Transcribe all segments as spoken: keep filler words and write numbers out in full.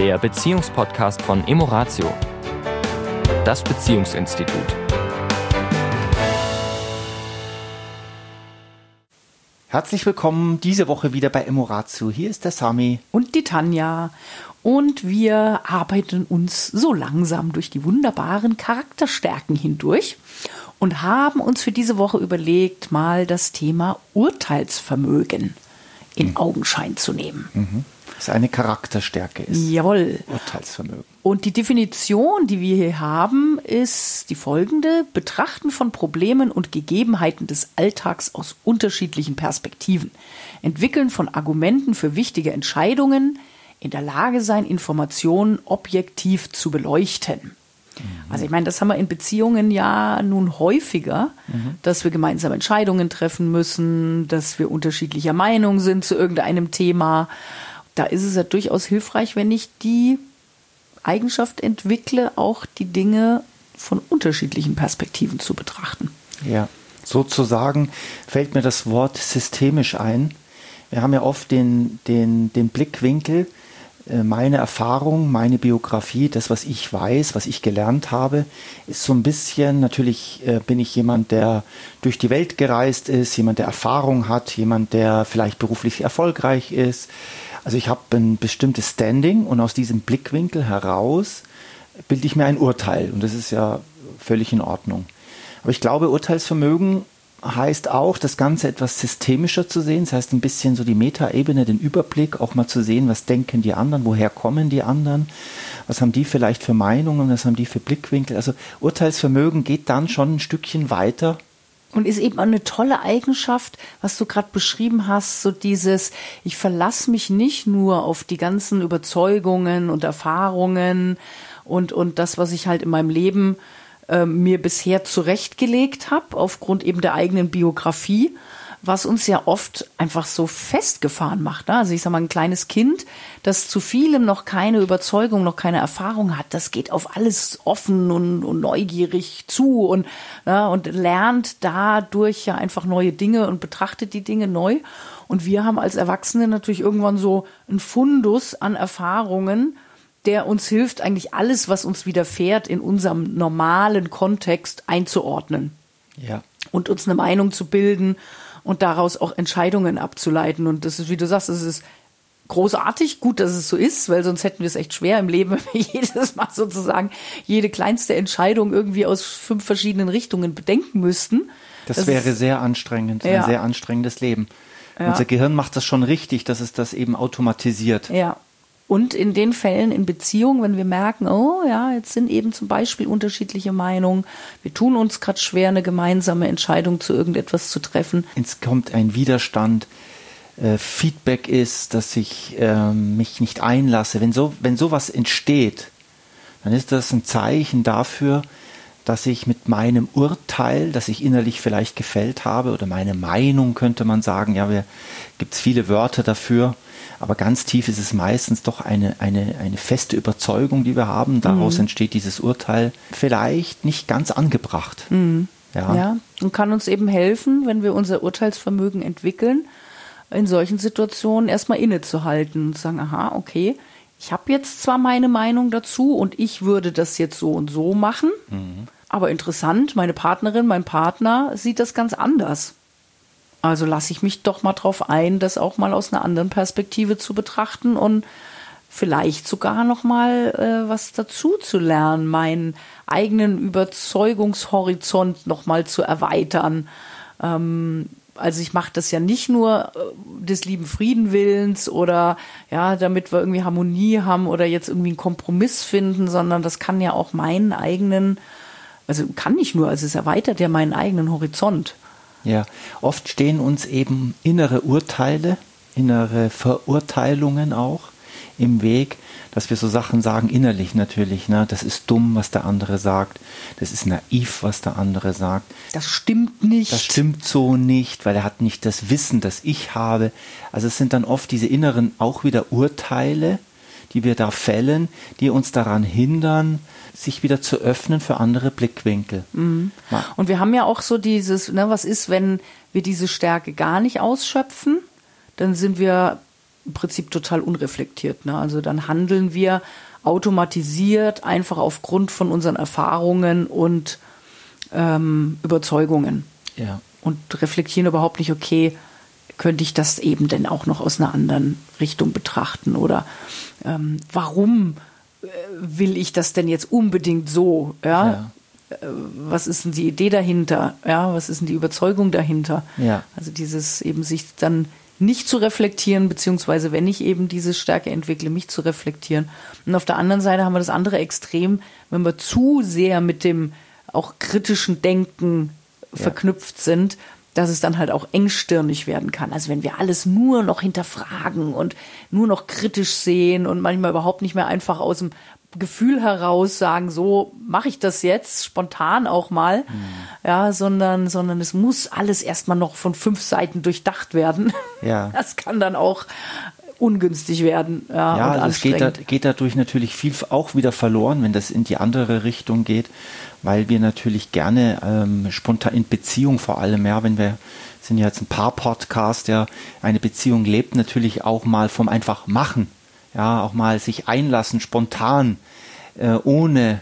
der Beziehungspodcast von Emoratio, das Beziehungsinstitut. Herzlich willkommen diese Woche wieder bei Emoratio. Hier ist der Sami. Und die Tanja. Und wir arbeiten uns so langsam durch die wunderbaren Charakterstärken hindurch und haben uns für diese Woche überlegt, mal das Thema Urteilsvermögen in mhm. Augenschein zu nehmen. Mhm. Das eine Charakterstärke ist. Jawohl. Urteilsvermögen. Und die Definition, die wir hier haben, ist die folgende: Betrachten von Problemen und Gegebenheiten des Alltags aus unterschiedlichen Perspektiven. Entwickeln von Argumenten für wichtige Entscheidungen. In der Lage sein, Informationen objektiv zu beleuchten. Mhm. Also ich meine, das haben wir in Beziehungen ja nun häufiger, mhm. dass wir gemeinsam Entscheidungen treffen müssen, dass wir unterschiedlicher Meinung sind zu irgendeinem Thema. Da ist es ja durchaus hilfreich, wenn ich die Eigenschaft entwickle, auch die Dinge von unterschiedlichen Perspektiven zu betrachten. Ja, sozusagen fällt mir das Wort systemisch ein. Wir haben ja oft den, den, den Blickwinkel, meine Erfahrung, meine Biografie, das, was ich weiß, was ich gelernt habe, ist so ein bisschen, natürlich äh, bin ich jemand, der durch die Welt gereist ist, jemand, der Erfahrung hat, jemand, der vielleicht beruflich erfolgreich ist. Also ich habe ein bestimmtes Standing und aus diesem Blickwinkel heraus bilde ich mir ein Urteil und das ist ja völlig in Ordnung. Aber ich glaube, Urteilsvermögen heißt auch, das Ganze etwas systemischer zu sehen. Das heißt, ein bisschen so die Metaebene, den Überblick, auch mal zu sehen, was denken die anderen, woher kommen die anderen, was haben die vielleicht für Meinungen, was haben die für Blickwinkel. Also Urteilsvermögen geht dann schon ein Stückchen weiter. Und ist eben eine tolle Eigenschaft, was du gerade beschrieben hast, so dieses, ich verlasse mich nicht nur auf die ganzen Überzeugungen und Erfahrungen und, und das, was ich halt in meinem Leben mir bisher zurechtgelegt habe, aufgrund eben der eigenen Biografie, was uns ja oft einfach so festgefahren macht. Ne? Also ich sage mal, ein kleines Kind, das zu vielem noch keine Überzeugung, noch keine Erfahrung hat, das geht auf alles offen und, und neugierig zu und, ne, und lernt dadurch ja einfach neue Dinge und betrachtet die Dinge neu. Und wir haben als Erwachsene natürlich irgendwann so einen Fundus an Erfahrungen, der uns hilft, eigentlich alles, was uns widerfährt, in unserem normalen Kontext einzuordnen. Ja. Und uns eine Meinung zu bilden und daraus auch Entscheidungen abzuleiten. Und das ist, wie du sagst, das ist großartig, gut, dass es so ist, weil sonst hätten wir es echt schwer im Leben, wenn wir jedes Mal sozusagen jede kleinste Entscheidung irgendwie aus fünf verschiedenen Richtungen bedenken müssten. Das, das wäre ist, sehr anstrengend, ja. ein sehr anstrengendes Leben. Ja. Unser Gehirn macht das schon richtig, dass es das eben automatisiert. Ja. Und in den Fällen in Beziehungen, wenn wir merken, oh ja, jetzt sind eben zum Beispiel unterschiedliche Meinungen, wir tun uns gerade schwer, eine gemeinsame Entscheidung zu irgendetwas zu treffen. Es kommt ein Widerstand, äh, Feedback ist, dass ich äh, mich nicht einlasse. Wenn so, wenn sowas entsteht, dann ist das ein Zeichen dafür, dass ich mit meinem Urteil, das ich innerlich vielleicht gefällt habe, oder meine Meinung könnte man sagen, ja, wir gibt es viele Wörter dafür, aber ganz tief ist es meistens doch eine, eine, eine feste Überzeugung, die wir haben. Daraus mhm. entsteht dieses Urteil vielleicht nicht ganz angebracht. Mhm. Ja. ja, und kann uns eben helfen, wenn wir unser Urteilsvermögen entwickeln, in solchen Situationen erstmal innezuhalten und sagen, aha, okay, ich habe jetzt zwar meine Meinung dazu und ich würde das jetzt so und so machen, mhm. aber interessant, meine Partnerin, mein Partner sieht das ganz anders. Also lasse ich mich doch mal drauf ein, das auch mal aus einer anderen Perspektive zu betrachten und vielleicht sogar noch mal äh, was dazu zu lernen, meinen eigenen Überzeugungshorizont noch mal zu erweitern. Ähm, also ich mache das ja nicht nur äh, des lieben Friedenwillens oder ja, damit wir irgendwie Harmonie haben oder jetzt irgendwie einen Kompromiss finden, sondern das kann ja auch meinen eigenen, also kann nicht nur, also es erweitert ja meinen eigenen Horizont. Ja, oft stehen uns eben innere Urteile, innere Verurteilungen auch im Weg, dass wir so Sachen sagen, innerlich natürlich, ne, das ist dumm, was der andere sagt, das ist naiv, was der andere sagt. Das stimmt nicht. Das stimmt so nicht, weil er hat nicht das Wissen, das ich habe. Also es sind dann oft diese inneren auch wieder Urteile, die wir da fällen, die uns daran hindern, sich wieder zu öffnen für andere Blickwinkel. Mhm. Und wir haben ja auch so dieses, ne, was ist, wenn wir diese Stärke gar nicht ausschöpfen? Dann sind wir im Prinzip total unreflektiert. Ne? Also dann handeln wir automatisiert, einfach aufgrund von unseren Erfahrungen und ähm, Überzeugungen. Ja. Und reflektieren überhaupt nicht, okay, könnte ich das eben denn auch noch aus einer anderen Richtung betrachten? Oder ähm, warum äh, will ich das denn jetzt unbedingt so? Ja? Ja. Äh, was ist denn die Idee dahinter? Ja? Was ist denn die Überzeugung dahinter? Ja. Also dieses eben sich dann nicht zu reflektieren, beziehungsweise wenn ich eben diese Stärke entwickle, mich zu reflektieren. Und auf der anderen Seite haben wir das andere Extrem, wenn wir zu sehr mit dem auch kritischen Denken Ja. verknüpft sind, dass es dann halt auch engstirnig werden kann. Also wenn wir alles nur noch hinterfragen und nur noch kritisch sehen und manchmal überhaupt nicht mehr einfach aus dem Gefühl heraus sagen, so mache ich das jetzt, spontan auch mal, mhm. ja, sondern, sondern es muss alles erstmal noch von fünf Seiten durchdacht werden. Ja. Das kann dann auch ungünstig werden. Ja, Ja, und also es geht, da, anstrengend. geht dadurch natürlich viel auch wieder verloren, wenn das in die andere Richtung geht, weil wir natürlich gerne ähm, spontan in Beziehung vor allem, ja, wenn wir sind ja jetzt ein Paar-Podcast, ja, eine Beziehung lebt natürlich auch mal vom einfach machen, ja, auch mal sich einlassen, spontan, äh, ohne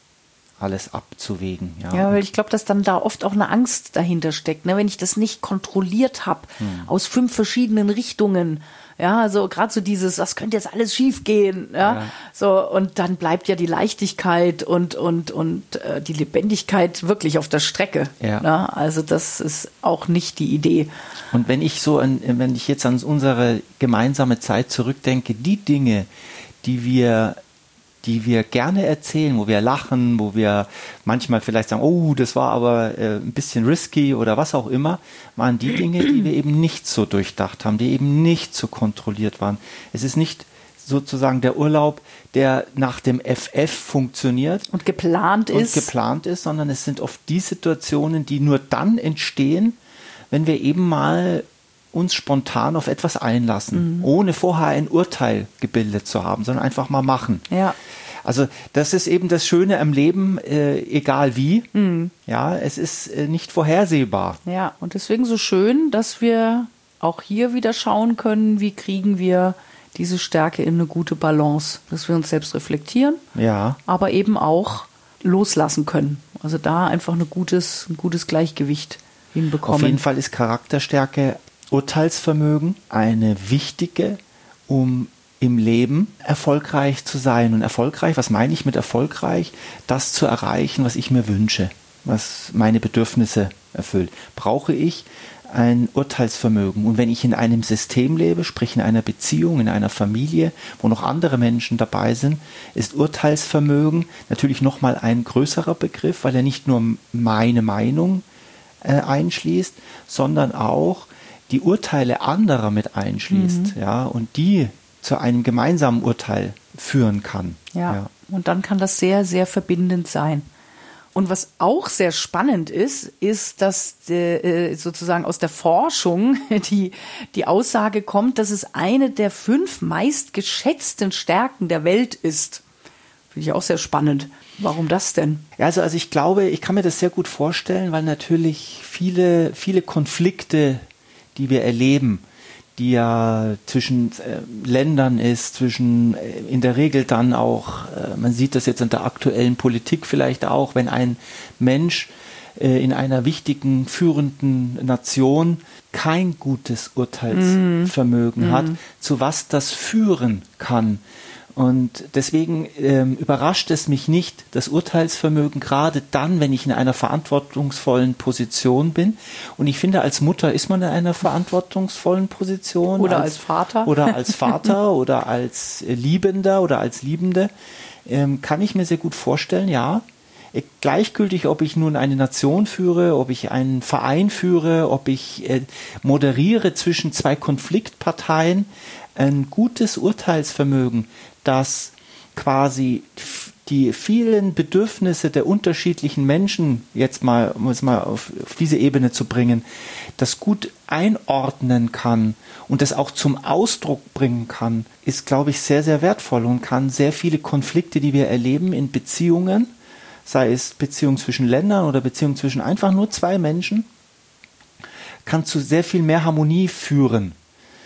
alles abzuwägen. Ja, Ja, weil ich glaube, dass dann da oft auch eine Angst dahinter steckt, ne? Wenn ich das nicht kontrolliert habe, hm. aus fünf verschiedenen Richtungen. Ja, also gerade so dieses, das könnte jetzt alles schief gehen, ja? Ja. So, und dann bleibt ja die Leichtigkeit und, und, und äh, die Lebendigkeit wirklich auf der Strecke. Ja. Ne? Also das ist auch nicht die Idee. Und wenn ich so, an, wenn ich jetzt an unsere gemeinsame Zeit zurückdenke, die Dinge, die wir die wir gerne erzählen, wo wir lachen, wo wir manchmal vielleicht sagen, oh, das war aber äh, ein bisschen risky oder was auch immer, waren die Dinge, die wir eben nicht so durchdacht haben, die eben nicht so kontrolliert waren. Es ist nicht sozusagen der Urlaub, der nach dem F F funktioniert Und geplant und ist. geplant ist, sondern es sind oft die Situationen, die nur dann entstehen, wenn wir eben mal uns spontan auf etwas einlassen, mhm. ohne vorher ein Urteil gebildet zu haben, sondern einfach mal machen. Ja. Also das ist eben das Schöne am Leben, äh, egal wie. Mhm. Ja, es ist äh, nicht vorhersehbar. Ja, und deswegen so schön, dass wir auch hier wieder schauen können, wie kriegen wir diese Stärke in eine gute Balance, dass wir uns selbst reflektieren, ja. aber eben auch loslassen können. Also da einfach ein gutes, ein gutes Gleichgewicht hinbekommen. Auf jeden Fall ist Charakterstärke, Urteilsvermögen eine wichtige, um im Leben erfolgreich zu sein. Und erfolgreich, was meine ich mit erfolgreich? Das zu erreichen, was ich mir wünsche, was meine Bedürfnisse erfüllt. Brauche ich ein Urteilsvermögen. Und wenn ich in einem System lebe, sprich in einer Beziehung, in einer Familie, wo noch andere Menschen dabei sind, ist Urteilsvermögen natürlich nochmal ein größerer Begriff, weil er nicht nur meine Meinung äh, einschließt, sondern auch die Urteile anderer mit einschließt, mhm. ja, und die zu einem gemeinsamen Urteil führen kann. Ja, ja. Und dann kann das sehr, sehr verbindend sein. Und was auch sehr spannend ist, ist, dass äh, sozusagen aus der Forschung die, die Aussage kommt, dass es eine der fünf meistgeschätzten Stärken der Welt ist. Finde ich auch sehr spannend. Warum das denn? Ja, also, also ich glaube, ich kann mir das sehr gut vorstellen, weil natürlich viele, viele Konflikte, die wir erleben, die ja zwischen äh, Ländern ist, zwischen äh, in der Regel dann auch, äh, man sieht das jetzt in der aktuellen Politik vielleicht auch, wenn ein Mensch äh, in einer wichtigen, führenden Nation kein gutes Urteilsvermögen mm. hat, zu was das führen kann. Und deswegen ähm, überrascht es mich nicht, das Urteilsvermögen, gerade dann, wenn ich in einer verantwortungsvollen Position bin. Und ich finde, als Mutter ist man in einer verantwortungsvollen Position. Oder als, als Vater. Oder als Vater oder als Liebender oder als Liebende. Ähm, kann ich mir sehr gut vorstellen, ja. Gleichgültig, ob ich nun eine Nation führe, ob ich einen Verein führe, ob ich äh, moderiere zwischen zwei Konfliktparteien, ein gutes Urteilsvermögen, das quasi die vielen Bedürfnisse der unterschiedlichen Menschen, jetzt mal, um es mal auf, auf diese Ebene zu bringen, das gut einordnen kann und das auch zum Ausdruck bringen kann, ist, glaube ich, sehr, sehr wertvoll und kann sehr viele Konflikte, die wir erleben in Beziehungen, sei es Beziehungen zwischen Ländern oder Beziehungen zwischen einfach nur zwei Menschen, kann zu sehr viel mehr Harmonie führen.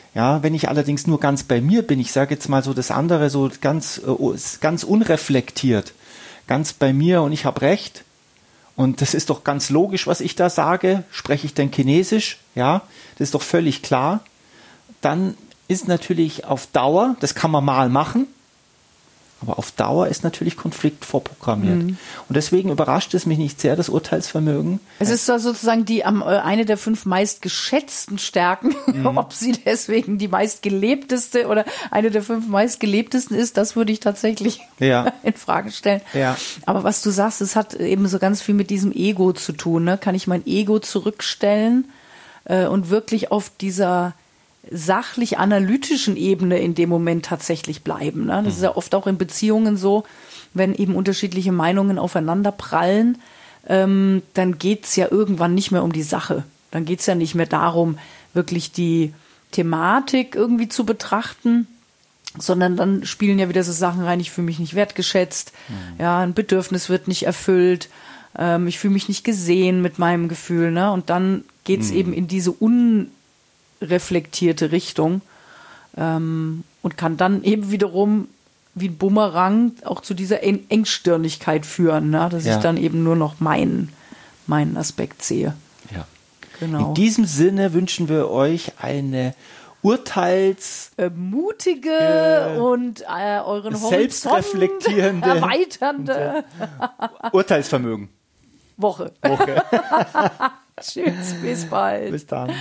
Ja, wenn ich allerdings nur ganz bei mir bin, ich sage jetzt mal so das andere, so ganz, äh, ganz unreflektiert, ganz bei mir und ich habe recht und das ist doch ganz logisch, was ich da sage, spreche ich denn Chinesisch? Ja, das ist doch völlig klar. Dann ist natürlich auf Dauer, das kann man mal machen, aber auf Dauer ist natürlich Konflikt vorprogrammiert. Mhm. Und deswegen überrascht es mich nicht sehr, das Urteilsvermögen. Es ist sozusagen die eine der fünf meistgeschätzten Stärken. Mhm. Ob sie deswegen die meistgelebteste oder eine der fünf meistgelebtesten ist, das würde ich tatsächlich ja. in Frage stellen. Ja. Aber was du sagst, es hat eben so ganz viel mit diesem Ego zu tun. Ne? Kann ich mein Ego zurückstellen äh, und wirklich auf dieser sachlich-analytischen Ebene in dem Moment tatsächlich bleiben. Ne? Das ist ja oft auch in Beziehungen so, wenn eben unterschiedliche Meinungen aufeinander prallen, ähm, dann geht's ja irgendwann nicht mehr um die Sache. Dann geht's ja nicht mehr darum, wirklich die Thematik irgendwie zu betrachten, sondern dann spielen ja wieder so Sachen rein, ich fühle mich nicht wertgeschätzt, mhm. ja, ein Bedürfnis wird nicht erfüllt, ähm, ich fühle mich nicht gesehen mit meinem Gefühl. Ne? Und dann geht's mhm. eben in diese un reflektierte Richtung ähm, und kann dann eben wiederum wie ein Bumerang auch zu dieser Eng- Engstirnigkeit führen, ne? dass ja. ich dann eben nur noch meinen, meinen Aspekt sehe. Ja. Genau. In diesem Sinne wünschen wir euch eine Urteils... Äh, mutige äh, und äh, euren selbstreflektierende erweiternde Urteilsvermögen. Woche. Woche. Tschüss, bis bald. Bis dann.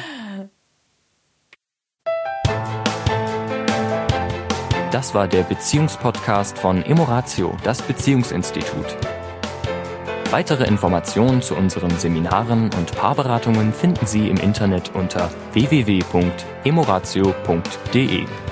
Das war der Beziehungspodcast von Emoratio, das Beziehungsinstitut. Weitere Informationen zu unseren Seminaren und Paarberatungen finden Sie im Internet unter w w w punkt emoratio punkt d e.